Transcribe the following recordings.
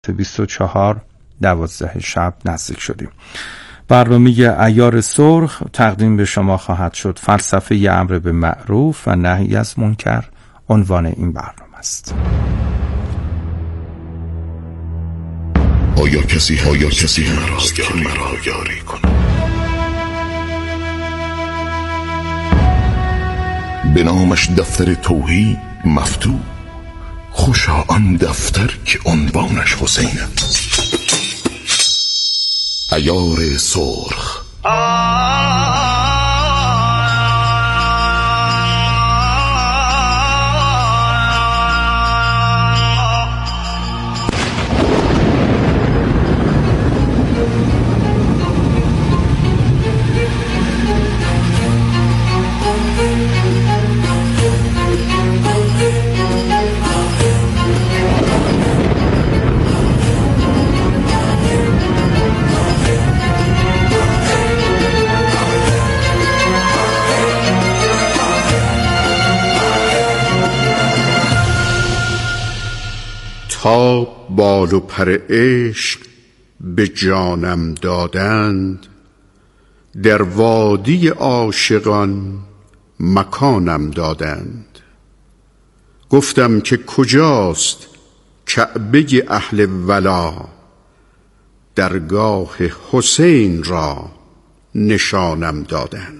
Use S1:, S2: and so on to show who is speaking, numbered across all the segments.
S1: 24/12 شب نزدیک شدیم. برنامه عیار سرخ تقدیم به شما خواهد شد. فلسفه امر به معروف و نهی از منکر عنوان این برنامه است.
S2: آیا کسی هست که مرا یاری کند؟ به نامش دفتر توحید مفتوح، خوشا آن دفتر که عنوانش حسین است. عیار سرخ.
S3: تا بال و پر عشق به جانم دادند، در وادی عاشقان مکانم دادند. گفتم که کجاست کعبه اهل ولا، درگاه حسین را نشانم دادند.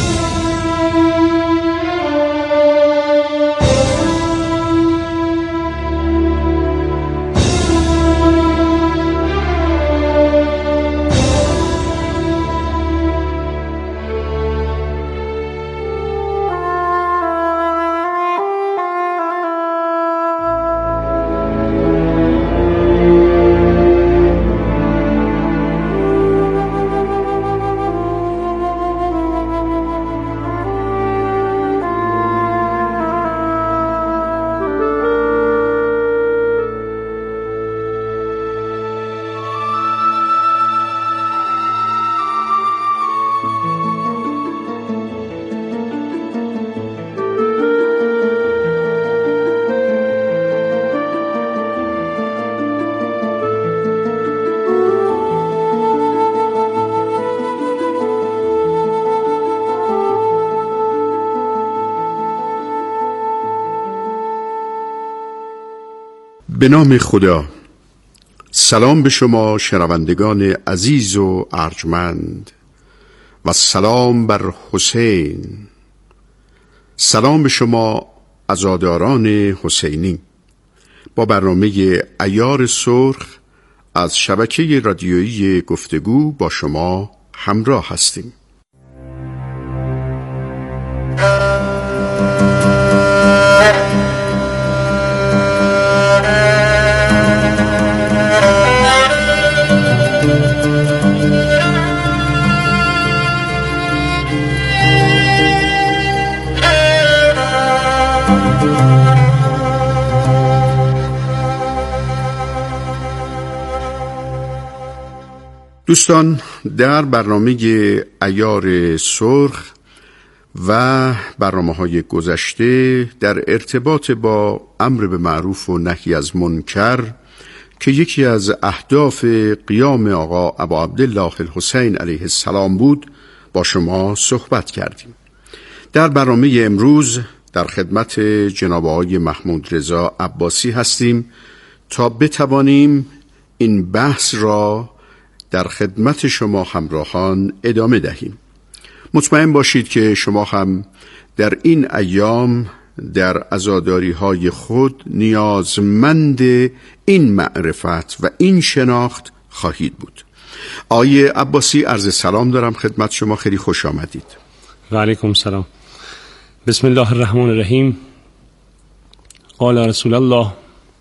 S3: به نام خدا. سلام به شما شنوندگان عزیز و ارجمند و سلام بر حسین. سلام به شما عزاداران حسینی. با برنامه عیار سرخ از شبکه رادیویی گفتگو با شما همراه هستیم. دوستان، در برنامه عیار سرخ و برنامه‌های گذشته در ارتباط با امر به معروف و نهی از منکر که یکی از اهداف قیام آقا ابا عبدالله الحسین علیه السلام بود با شما صحبت کردیم. در برنامه امروز در خدمت جناب آقای محمود رضا عباسی هستیم تا بتوانیم این بحث را در خدمت شما همراهان ادامه دهیم. مطمئن باشید که شما هم در این ایام در عزاداری های خود نیازمند این معرفت و این شناخت خواهید بود. آقای عباسی، عرض سلام دارم خدمت شما، خیلی خوش آمدید.
S4: و علیکم سلام. بسم الله الرحمن الرحیم. قال رسول الله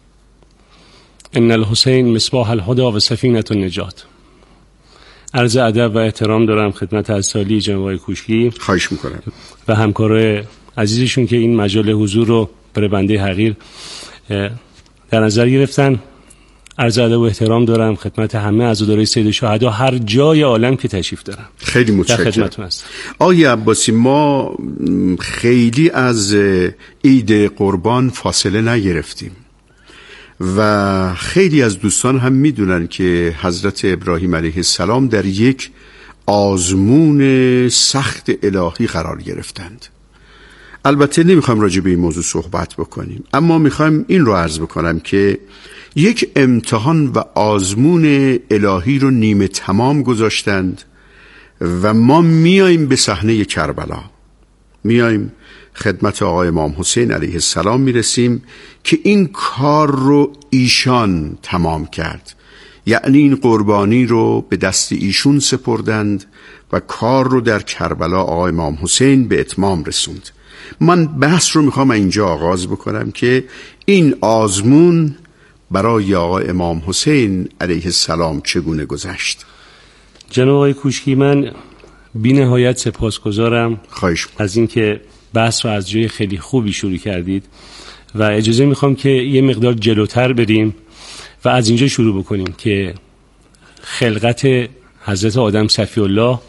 S4: ان الحسین مصباح الهدى و سفینة النجات. عرض ادب و احترام دارم خدمت اسالی جناب آقای کوشکی،
S3: خواهش میکنم،
S4: و همکار عزیزشون که این مجال حضور رو برای بنده حقیر در نظر گرفتن. عرض ادب و احترام دارم خدمت همه عزاداری سید شهدا هر جای عالم که تشریف دارن.
S3: خیلی متشکرم.
S4: در خدمتتون هستم.
S3: آقای عباسی، ما خیلی از عید قربان فاصله نگرفتیم و خیلی از دوستان هم میدونن که حضرت ابراهیم علیه السلام در یک آزمون سخت الهی قرار گرفتند. البته نمیخوایم راجع به این موضوع صحبت بکنیم، اما میخوایم این رو عرض بکنم که یک امتحان و آزمون الهی رو نیمه تمام گذاشتند و ما میاییم به صحنه کربلا، میاییم خدمت آقای امام حسین علیه السلام میرسیم که این کار رو ایشان تمام کرد، یعنی این قربانی رو به دست ایشون سپردند و کار رو در کربلا آقای امام حسین به اتمام رسوند. من بحث رو میخوام اینجا آغاز بکنم که این آزمون برای آقای امام حسین علیه السلام چگونه گذشت.
S4: جناب آقای کوشکی، من بی نهایت سپاسگزارم از اینکه بحث رو از جای خیلی خوبی شروع کردید و اجازه میخوام که یه مقدار جلوتر بریم و از اینجا شروع بکنیم که خلقت حضرت آدم صفی الله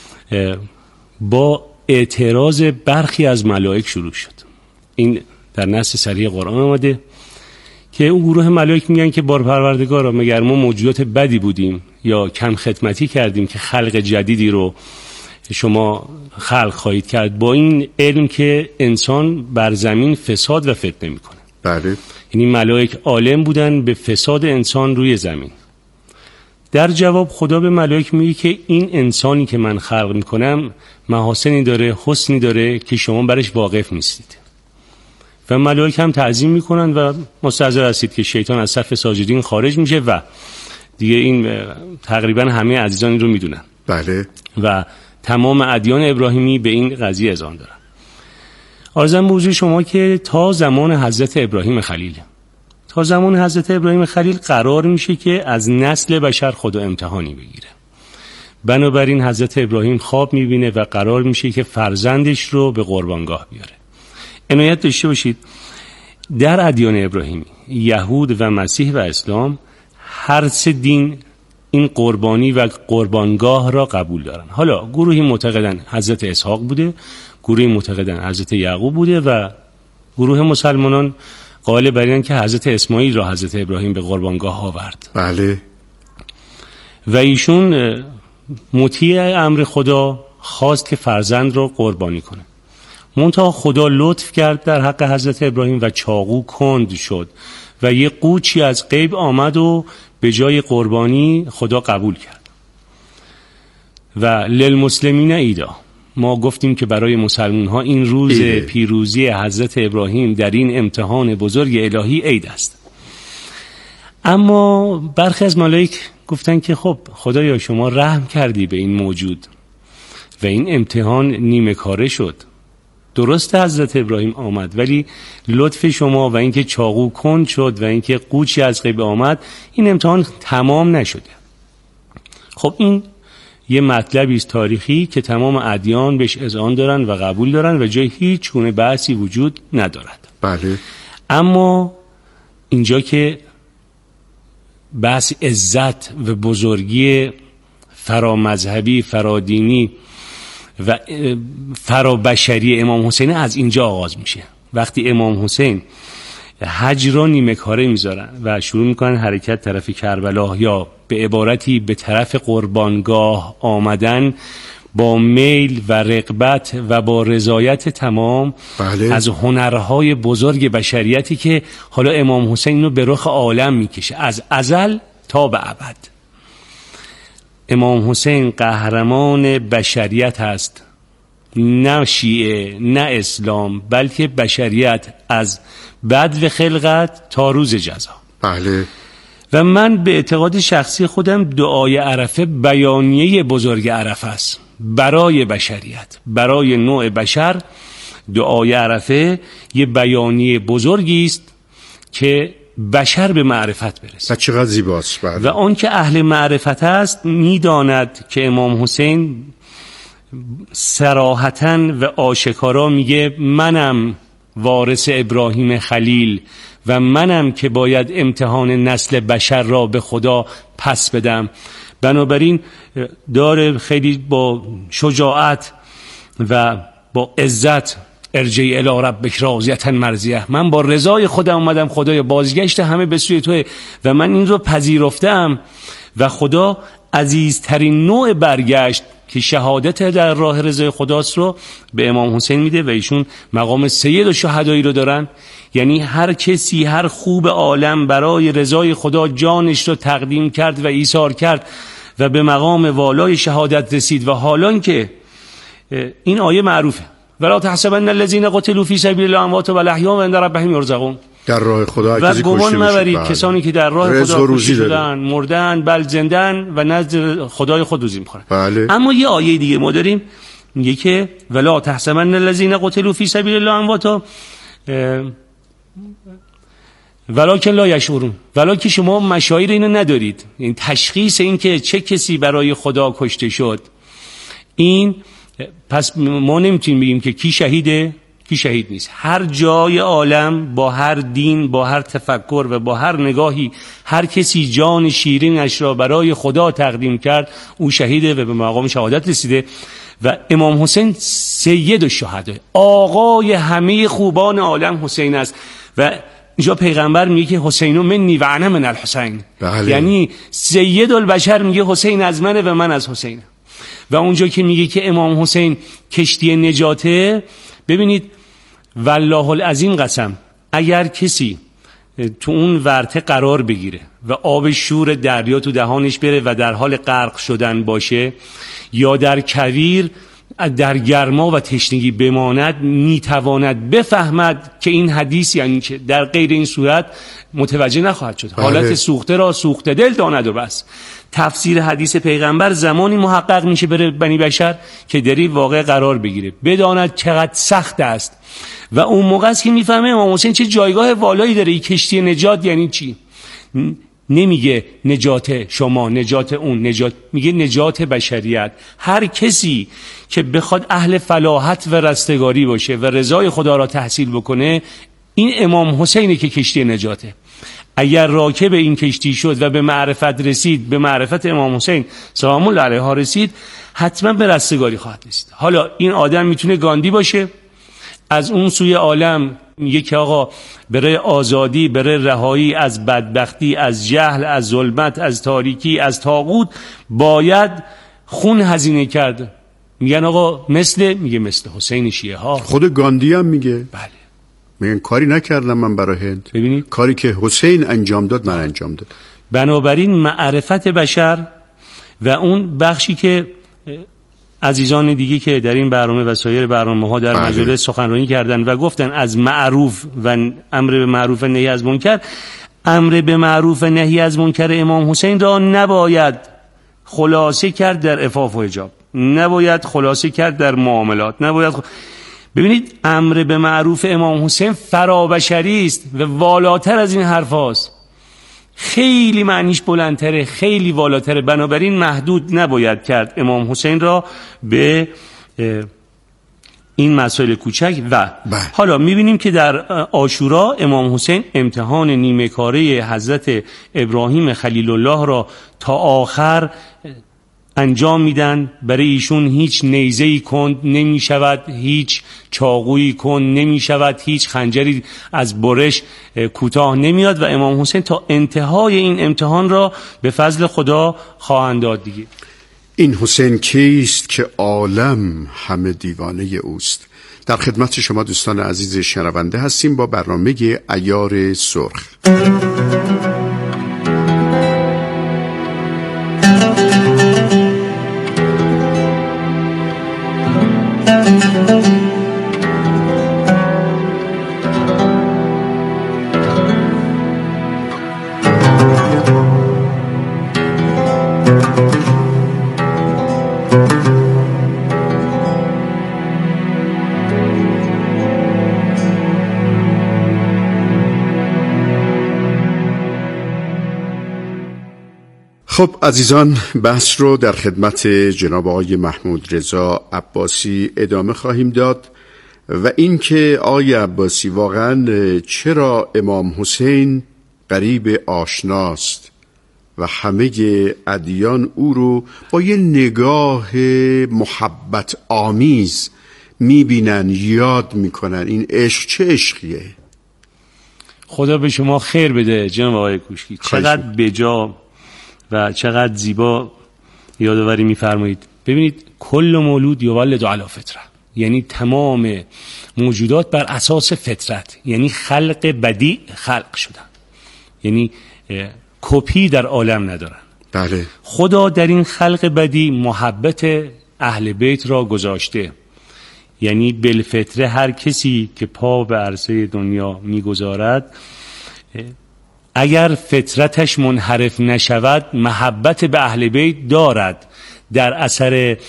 S4: با اعتراض برخی از ملائک شروع شد. این در نص صریح قرآن آمده که اون گروه ملائک میگن که بار پروردگارا، مگر ما موجودات بدی بودیم یا کم خدمتی کردیم که خلق جدیدی رو شما خلق خواهید کرد، با این علم که انسان بر زمین فساد و فتنه میکنه.
S3: بله.
S4: یعنی ملائک عالم بودن به فساد انسان روی زمین. در جواب خدا به ملائک میگه که این انسانی که من خلق میکنم محاسنی داره، حسنی داره که شما برش واقف نیستید. و ملائک هم تعظیم میکنن و مستحضر هستید که شیطان از صف ساجدین خارج میشه و دیگه این تقریبا همه عزیزان این رو میدونن.
S3: بله.
S4: و تمام ادیان ابراهیمی به این قضیه اذعان دارن. عرضم به حضور شما که تا زمان حضرت ابراهیم خلیل، تا زمان حضرت ابراهیم خلیل قرار میشه که از نسل بشر خدا امتحانی بگیره. بنابراین حضرت ابراهیم خواب میبینه و قرار میشه که فرزندش رو به قربانگاه بیاره. عنایت داشته باشید در ادیان ابراهیمی، یهود و مسیح و اسلام، هر سه دین این قربانی و قربانگاه را قبول دارن. حالا گروهی معتقدن حضرت اسحاق بوده، گروهی معتقدن حضرت یعقوب بوده و گروه مسلمانان قائل بر اینن که حضرت اسماعیل را حضرت ابراهیم به قربانگاه آورد.
S3: بله.
S4: و ایشون مطیع امر خدا خواست که فرزند را قربانی کنه. منتها خدا لطف کرد در حق حضرت ابراهیم و چاقو کند شد و یه قوچی از غیب آمد و به جای قربانی خدا قبول کرد. و للمسلمین عیدا، ما گفتیم که برای مسلمان ها این روز پیروزی حضرت ابراهیم در این امتحان بزرگ الهی عید است. اما برخی از ملائک گفتن که خب خدایا شما رحم کردی به این موجود و این امتحان نیمه کاره شد. درست حضرت ابراهیم آمد ولی لطف شما و اینکه چاقو کند شد و اینکه قوچی از غیب آمد، این امتحان تمام نشده. خب این یه مطلبی است تاریخی که تمام ادیان بهش اذعان دارن و قبول دارن و جای هیچ گونه بحثی وجود ندارد.
S3: بله.
S4: اما اینجا که بحث عزت و بزرگی فرامذهبی، فرادینی و فرابشری امام حسین از اینجا آغاز میشه. وقتی امام حسین حج را نیمه کاره میذارن و شروع میکنن حرکت طرف کربلا، یا به عبارتی به طرف قربانگاه آمدن با میل و رغبت و با رضایت تمام.
S3: بله.
S4: از هنرهای بزرگ بشریتی که حالا امام حسین اینو به رخ عالم میکشه از ازل تا به ابد. امام حسین قهرمان بشریت هست، نه شیعه نه اسلام، بلکه بشریت از بدو خلقت تا روز جزا.
S3: بله.
S4: و من به اعتقاد شخصی خودم دعای عرفه بیانیه بزرگ عرفه است برای بشریت، برای نوع بشر. دعای عرفه یه بیانیه بزرگی است که بشر به معرفت برسه.
S3: چقدر زیباست. بله.
S4: و آن که اهل معرفت است میداند که امام حسین صراحتاً و آشکارا میگه منم وارث ابراهیم خلیل و منم که باید امتحان نسل بشر را به خدا پس بدم. بنابراین داره خیلی با شجاعت و با عزت ارجعی الی ربک راضیة مرضیه، من با رضای خودم اومدم خدایا، بازگشت همه به سوی توه و من این رو پذیرفتم و خدا عزیزترین نوع برگشت که شهادت در راه رضای خداست رو به امام حسین میده و ایشون مقام سید و شهدایی رو دارن. یعنی هر کسی، هر خوب عالم برای رضای خدا جانش رو تقدیم کرد و ایثار کرد و به مقام والای شهادت رسید. و حالا که این آیه معروفه ولا تحسبن الذين قتلوا في سبيل الله اموات بل احیاء عند ربهم يرزقون،
S3: در راه خدا
S4: و گمان مبرید کسانی که در راه خدا کشته شدن مردن بل زندن و نزد خدای خود روزی میخورن.
S3: بله.
S4: اما یه آیه دیگه ما داریم میگه که ولا تحسبن الذين قتلوا في سبيل الله اموات ولکن لا یشعرون، ولکن شما مشاعر اینو ندارید، این تشخیص این که چه کسی برای خدا کشته شد. این پس ما نمیتونیم بگیم که کی شهیده کی شهید نیست. هر جای عالم با هر دین، با هر تفکر و با هر نگاهی، هر کسی جان شیرینش را برای خدا تقدیم کرد او شهیده و به مقام شهادت رسیده. و امام حسین سید الشهدا، آقای همه خوبان عالم حسین است. و اینجا پیغمبر میگه که حسین منی و انا من الحسین.
S3: بله.
S4: یعنی سید البشر میگه حسین از منه و من از حسینم. و اونجا که میگه که امام حسین کشتی نجاته، ببینید والله العظیم قسم، اگر کسی تو اون ورطه قرار بگیره و آب شور دریا تو دهانش بره و در حال غرق شدن باشه، یا در کویر در گرما و تشنگی بماند، میتواند بفهمد که این حدیث یعنی چه. در غیر این صورت متوجه نخواهد شد. حالت سوخته را سوخته دل داند و بس. تفسیر حدیث پیغمبر زمانی محقق میشه برای بنی بشر که دری واقع قرار بگیره، بداند چقدر سخت است. و اون موقع است که میفهمه امام حسین چه جایگاه والایی داره. این کشتی نجات یعنی چی؟ نمیگه نجات شما، نجات اون، نجات، میگه نجات بشریت. هر کسی که بخواد اهل فلاحت و رستگاری باشه و رضای خدا را تحصیل بکنه، این امام حسینه که کشتی نجاته. اگر راکب این کشتی شد و به معرفت رسید، به معرفت امام حسین سلام الله علیه رسید، حتما به رستگاری خواهد رسید. حالا این آدم میتونه گاندی باشه، از اون سوی عالم میگه که آقا برای آزادی، برای رهایی از بدبختی، از جهل، از ظلمت، از تاریکی، از طاغوت باید خون هزینه کرد. میگن آقا میگه مثل حسین شیعه ها.
S3: خود گاندی هم میگه
S4: بله،
S3: میگن کاری نکردم من برای هند،
S4: ببینید
S3: کاری که حسین انجام داد من انجام داد.
S4: بنابراین معرفت بشر و اون بخشی که عزیزان دیگه که در این برنامه و سایر برنامه‌ها در مجلس سخنرانی کردن و گفتن از معروف و امر به معروف و نهی از منکر، امر به معروف و نهی از منکر امام حسین را نباید خلاصه کرد در عفاف و حجاب، نباید خلاصه کرد در معاملات، نباید ببینید امر به معروف امام حسین فرابشری است و والاتر از این حرف هاست. خیلی معنیش بلندتره، خیلی والاتره. بنابراین محدود نباید کرد امام حسین را به این مسائل کوچک. و حالا میبینیم که در عاشورا امام حسین امتحان نیمه کاره حضرت ابراهیم خلیل الله را تا آخر انجام میدن. برای ایشون هیچ نیزه‌ای کند نمی شود، هیچ چاقویی کند نمی شود، هیچ خنجری از برش کوتاه نمیاد و امام حسین تا انتهای این امتحان را به فضل خدا خواهند داد دیگه.
S3: این حسین کیست که عالم همه دیوانه اوست؟ در خدمت شما دوستان عزیز شنونده هستیم با برنامه عیار سرخ. خب عزیزان، بحث رو در خدمت جناب آقای محمود رضا عباسی ادامه خواهیم داد و اینکه آقای عباسی واقعا چرا امام حسین قریب آشناست و همه ادیان او رو با یه نگاه محبت آمیز میبینن، یاد میکنن. این عشق چه عشقیه؟
S4: خدا به شما خیر بده جناب آقای کوشکی، چقدر بجا و چقدر زیبا یادآوری میفرمایید. ببینید کل مولود یولد علی فطره، یعنی تمام موجودات بر اساس فطرت، یعنی خلق بدیع خلق شدن، یعنی کپی در عالم ندارن.
S3: بله.
S4: خدا در این خلق بدیع محبت اهل بیت را گذاشته، یعنی بالفطره هر کسی که پا به عرصه دنیا میگذارد اگر فطرتش منحرف نشود محبت به اهل بیت دارد. در اثر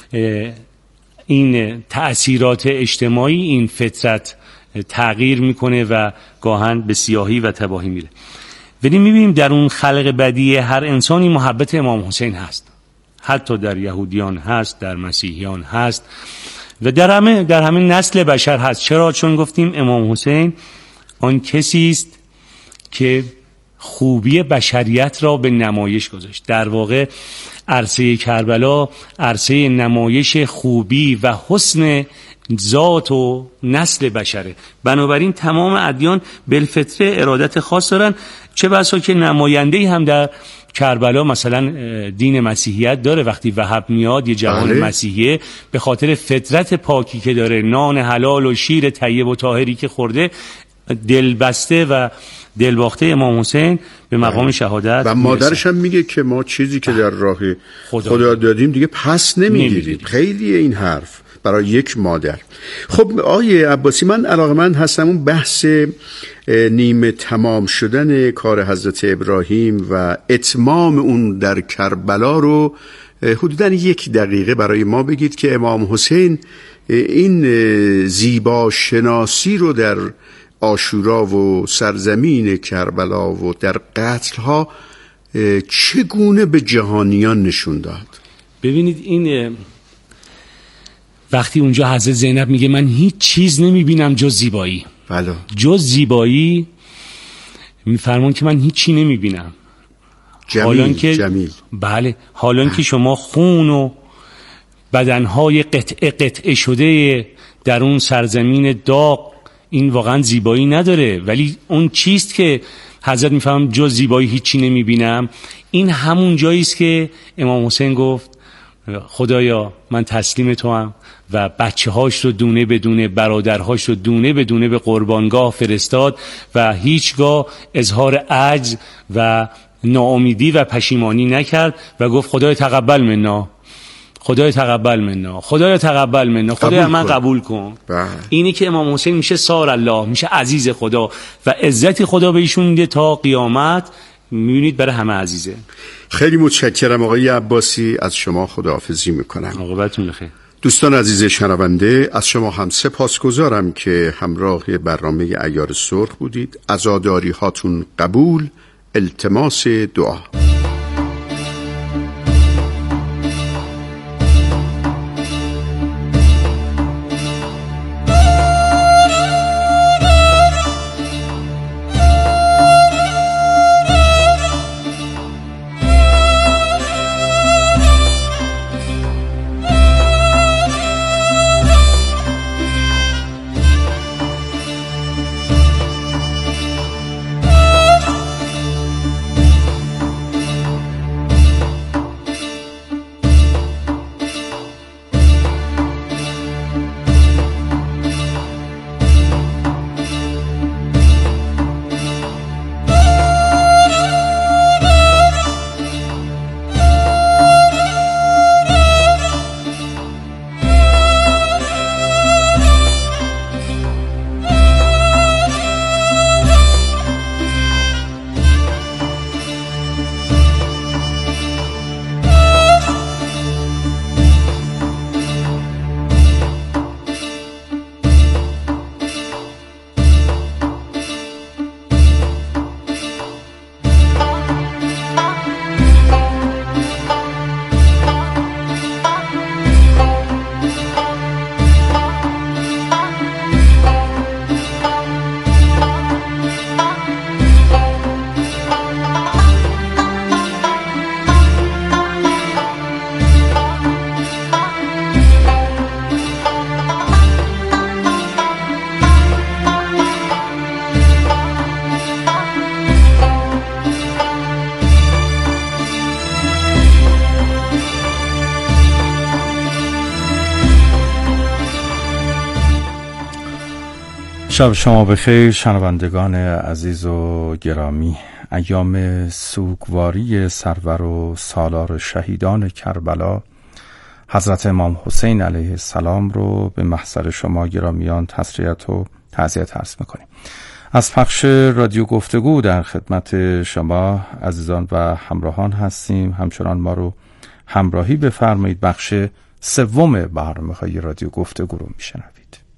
S4: این تأثیرات اجتماعی این فطرت تغییر میکنه و گاهن به سیاهی و تباهی میره. ولی میبینیم در اون خلق بدیع هر انسانی محبت امام حسین هست، حتی در یهودیان هست، در مسیحیان هست و در همه نسل بشر هست. چرا؟ چون گفتیم امام حسین آن کسی است که خوبی بشریت را به نمایش گذاشت. در واقع عرصه کربلا عرصه نمایش خوبی و حسن ذات و نسل بشره. بنابراین تمام ادیان بالفطره ارادت خاص دارن، چه بسا که نماینده‌ای هم در کربلا مثلا دین مسیحیت داره. وقتی وهب میاد یه جوان مسیحیه به خاطر فطرت پاکی که داره، نان حلال و شیر طیب و طاهری که خورده، دلبسته و دلباخته امام حسین به مقام شهادت
S3: و مادرش هم میگه که ما چیزی که در راه خدا دادیم دیگه پس نمیگیریم. خیلی این حرف برای یک مادر. خب آقای عباسی، من علاقه‌مند هستم اون بحث نیمه تمام شدن کار حضرت ابراهیم و اتمام اون در کربلا رو حدوداً 1 دقیقه برای ما بگید که امام حسین این زیبا شناسی رو در عاشورا و سرزمین کربلا و در قتل‌ها چگونه به جهانیان نشون داد؟
S4: ببینید این وقتی اونجا حضرت زینب میگه من هیچ چیز نمیبینم جز زیبایی،
S3: بله،
S4: جز زیبایی، میفرمان که من هیچی نمیبینم.
S3: جمیل.
S4: بله، حالان که شما خون و بدنهای قطعه شده در اون سرزمین داغ، این واقعا زیبایی نداره. ولی اون چیست که حضرت میفهمم جز زیبایی هیچی نمیبینم، این همون جاییست که امام حسین گفت خدایا من تسلیم تو هم و بچه هاش رو دونه بدونه، برادرهاش رو دونه بدونه به قربانگاه فرستاد و هیچگاه اظهار عجز و ناامیدی و پشیمانی نکرد و گفت خدای تقبل منا، خدای تقبل منا، خدای تقبل منا، خدای من قبول کن. اینی که امام حسین میشه سار الله، میشه عزیز خدا و عزت خدا به ایشون میده تا قیامت. میبینید برای همه عزیزه.
S3: خیلی متشکرم آقای عباسی، از شما خداحافظی میکنم.
S4: عاقبتتون بخیر.
S3: دوستان عزیز شنونده، از شما هم سپاسگزارم که همراه برنامه عیار سرخ بودید. عزاداری هاتون قبول. التماس دعا.
S1: شب شما بخیر شنوندگان عزیز و گرامی. ایام سوگواری سرور و سالار شهیدان کربلا حضرت امام حسین علیه السلام رو به محضر شما گرامیان تسلیت و تعزیت عرض می‌کنیم. از پخش رادیو گفتگو در خدمت شما عزیزان و همراهان هستیم. همچنان ما رو همراهی بفرمایید. بخش سوم برنامه‌های رادیو گفتگو رو میشنوید.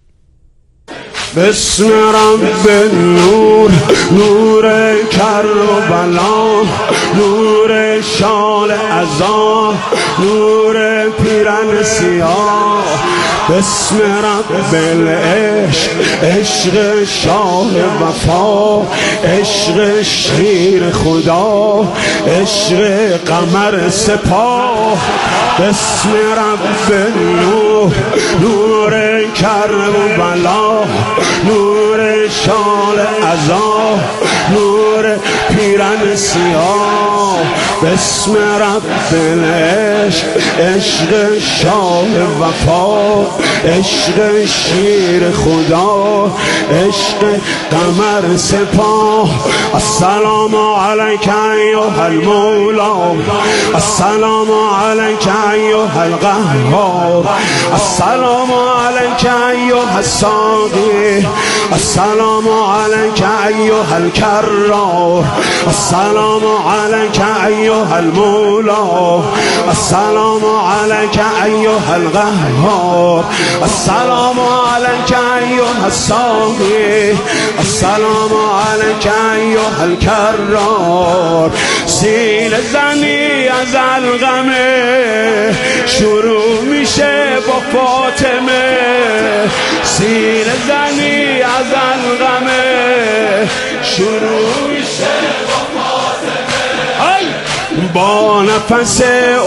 S5: بسم رب نور، نور کربلا، نور شال عزا، نور پیرن سیاه. بسم رب العشق، عشق شاه وفا، عشق شیر خدا، عشق قمر سپاه. بسم رب نور، نور کربلا، نور شال عزا، نور پیرن سیاه. بسم رب العشق، عشق شاه وفا، عشق شیر خدا، عشق قمر سپاه. السلام علیک ایها المولا، السلام علیک ایها القهار، السلام علیک ایها الساقی، السلام علیک ایها الکرار، السلام علیک ایها المولا، السلام علیک ایها القهار، السلام علیک ایها الساقی، السلام علیک ایها الکرار. سیل زنی از القمه شروع میشه با فاطمه، سیل زنی از القمه شروع میشه با فاطمه. با نفس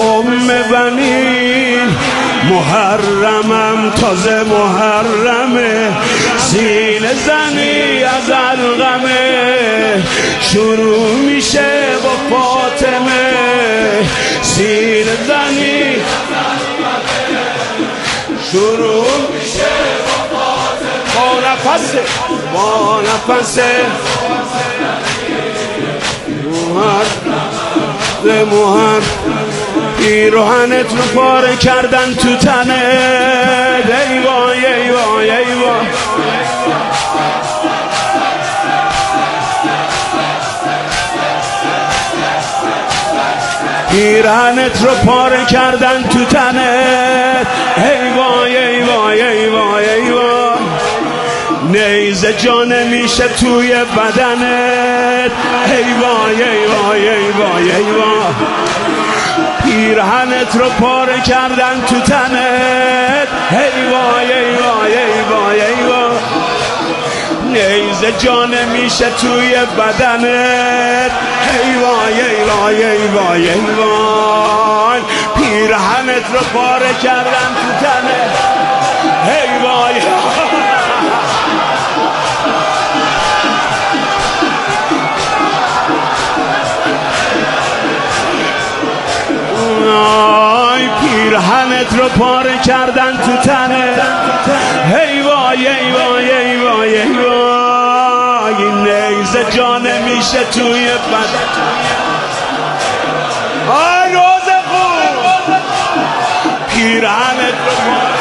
S5: بنی محرمم تازه محرمه، سیل زنی از القمه شروع میشه با فاطمه، سیل زنی شروع میشه با فاطمه. با نفس محر پیراهنت رو پاره کردن تو تنت. ای وای ای وای ای وای، پیراهنت رو پاره کردن تو تنت. ای وای ای وای ای وای ای وای، نیزه جا نمیشه توی بدنت. ای وای ای وای ای وای ای وای، پیرهنت رو پاره کردن تو تنت. ای وای ای وای ای وای ای وای، نیزه جا نمیشه توی بدنت. ای وای ای وای ای وای ای وای، پیرهنت رو پاره کردن تو تنت. ای وای پیرهنت رو پاره کردن تو تنت. ای وای ای وای ای وای ای وای، نیزه جا نمیشه توی بدن. آی روز خوب، پیرهنت رو پاره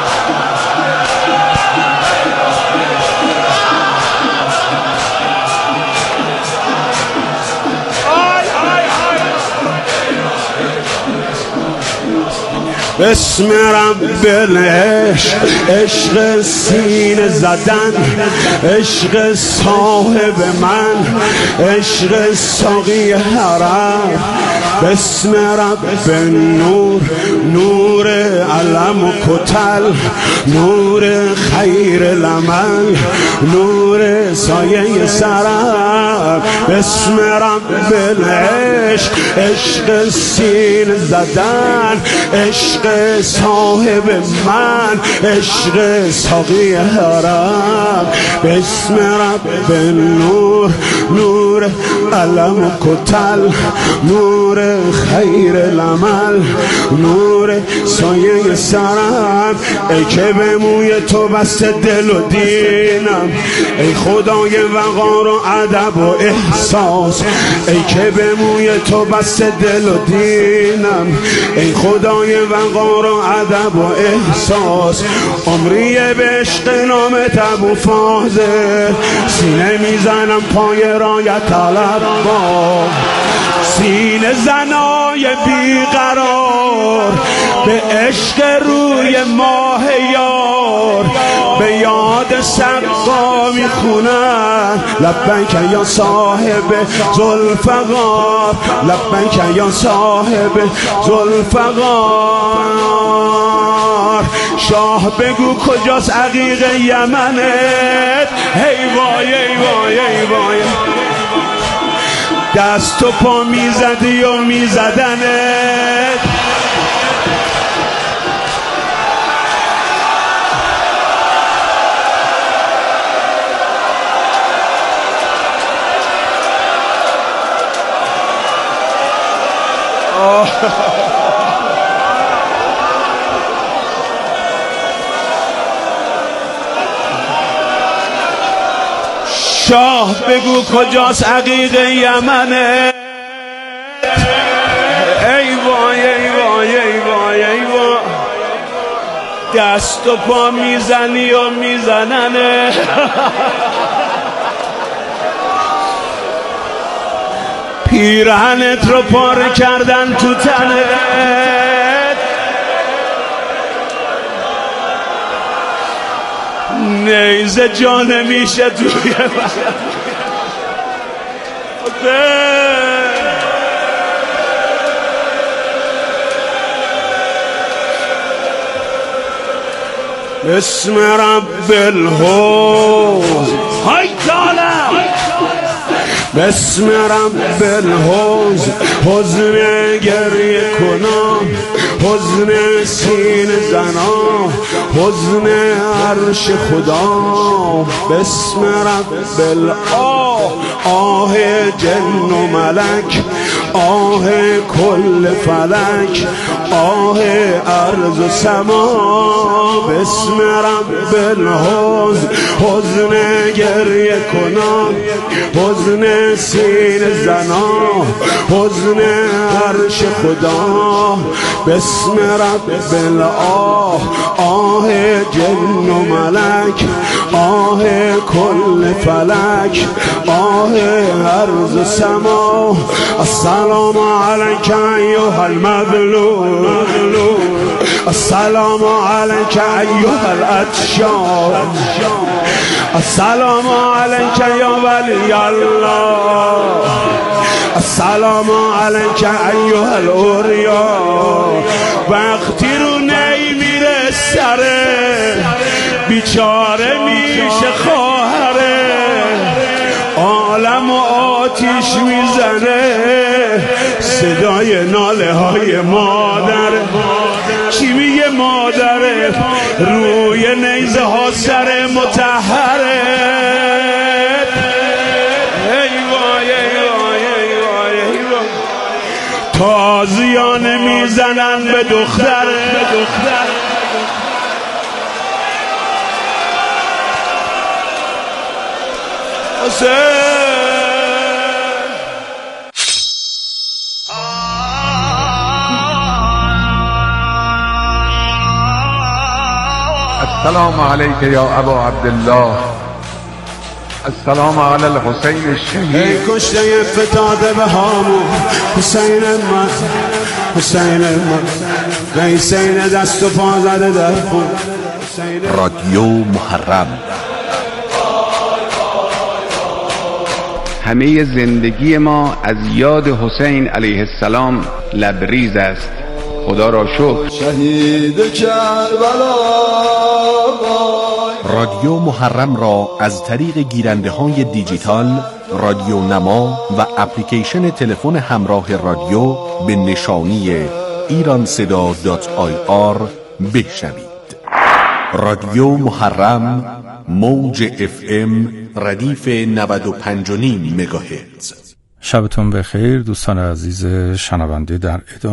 S5: بسم رب العشق، عشق سینه زدن، عشق صاحب من، عشق ساقی حرم. بسم رب نور، نور علم و کتل، نور خیر لمن، نور سایه سرم. بسم رب العشق، عشق سینه زدن، عشق صاحب من، عشق ساقی حرم. بسم رب نور، نور علم و کتل، نور خیر العمل، نور سایه سرم، ای که به موی تو بسته دل و دینم، ای خدای وقار و ادب و احساس، ای که به موی تو بسته دل و دینم، ای خدای وقار و ادب و احساس، عمری به عشق نامت ابو فاضل، سینه میزنم پای رایت طلب با، سینه زنای بیقرار به عشق روی ماه یار، به یاد سقا میخونن لبیک یا صاحب ذوالفقار، لبیک یا صاحب ذوالفقار. شاه بگو کجاست عقیق یمنت، هی وای ای وای ای وای، دست و پا میزدی و میزدنت، شاه بگو کجاست عقیق یمنه، ای وای ای وای ای وای ای وای، دست و پا میزنی و میزننه. پیرهنت رو پاره کردن تو تنت، نیزه جان میشه توی بسم رب الحوض، های دالم بسم رب الحوض، حزن گریه کنم، حزن سینه زنا، حزن عرش خدا، بسم رب الآه، آه جن و ملک، آه کل فلک، آه ارض و سما، بسم رب الحوض، حزن گریه کنم، حزن سینه زنا، حزن عرش خدا، بسم رب الآه، آه جن و ملک، آه کل فلک، آه ارض و سما. السلام علیک ایها المظلوم، السلام علیک ایها العطشان، السلام علیک یا ولی الله، السلام علیک ایها الاوریا. وقتی رو نمیره سره، بیچاره میشه خواهره، عالم و آتیش میزنه، صدای ناله های مادره. چی میگه مادره؟ روی نیزه ها سر مطهره. ای وای ای وای ای وای ای وای، تازیانه میزنن به دختره.
S6: السلام علیک یا ابا عبدالله، السلام علی الحسین الشهید.
S5: ای کشته فتاده به هامون، حسین من، حسین من، حسین دست و پا زده در خون.
S7: رادیو محرم.
S8: همه زندگی ما از یاد حسین علیه السلام لبریز است. خدا را شکر.
S9: شهید کربلا.
S7: رادیو محرم را از طریق گیرنده های دیجیتال، رادیو نما و اپلیکیشن تلفن همراه رادیو به نشانی ایرانصدا.ir بشنوید. رادیو محرم، موج FM ردیف 95.5 مگاهرتز.
S1: شبتون بخیر دوستان عزیز شنونده. در ادامه